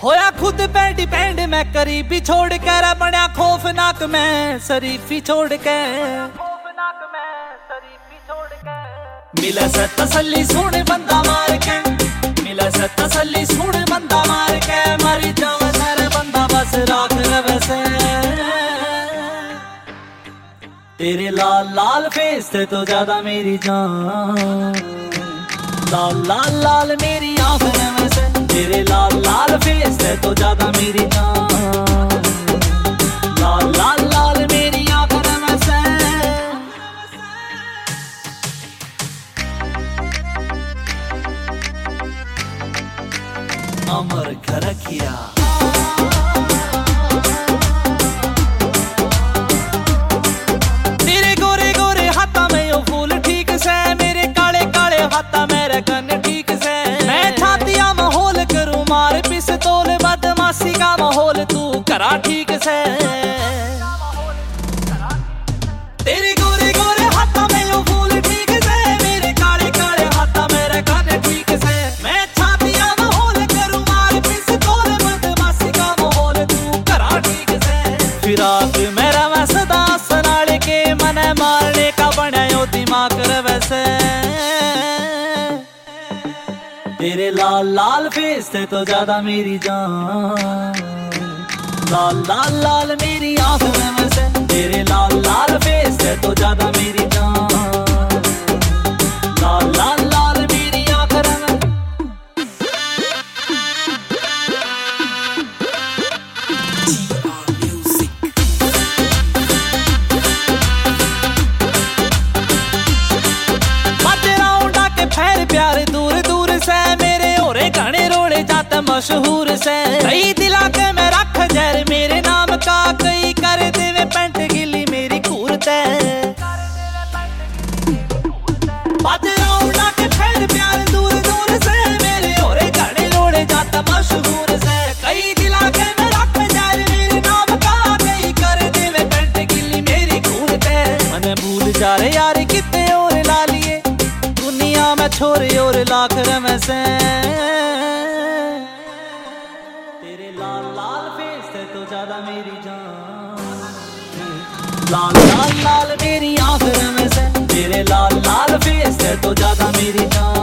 होया खुद पे डिपेंड मैं करीबी छोड़ कर बना खौफनाक मैं शरीफी छोड़ के मिला से तसल्ली सुन बंदा मार के मिला से तसल्ली सुन बंदा मार के मरी जावे सारे बंदा बस राख रवे से तेरे लाल लाल फेस से तो ज्यादा मेरी जान लाल लाल लाल मेरी आँख में से तेरे लाल लाल फेस है तो ज्यादा मेरी जान लाल लाल लाल मेरी आँख में से अमर घर किया तेरे गोरे गोरे हाथा में यो फूल ठीक से मेरे काले काले हाथा मेरे कन ठीक से मैं छातिया माहौल करूं मार पिस्तौल बदमाशी का माहौल तू करा ठीक से तेरे गोरे गोरे हाथा में यो फूल ठीक से मेरे काले काले हाथा मेरे कन ठीक से मैं छातिया माहौल करूं मार पिस्तौल बदमाशी का माहौल तू करा ठीक से फिराक मेरा मैं सदा सनाले के मन मारने का बनायो दिमाग वैसे तेरे लाल लाल फेस से तो ज्यादा मेरी जान लाल लाल लाल मेरी आँख में वैसे तेरे लाल लाल फेस से तो ज्यादा मेरी जान लाल लाल लाल मेरी आँख में फैर प्यार दूर दूर से मेरे ओरे गाने रोड़े जाते मशहूर से कई दिला के मैं रख जर मेरे नाम का कई कर देवे पेंट गिली मेरी खूरत के फैर प्यार दूर दूर से मेरे ओरे गाने रोड़े जाते मशहूर से कई दिला के मैं रख जर मेरे नाम का कई कर देवे पेंट गिली मेरी खूरत मैंने भूल जा रे यार कितने और ला लिए मैं छोरे और लाख रमे से तेरे लाल लाल फेस से तो ज्यादा मेरी जान लाल लाल लाल मेरी आँख में से तेरे लाल लाल फेस से तो ज्यादा मेरी जान।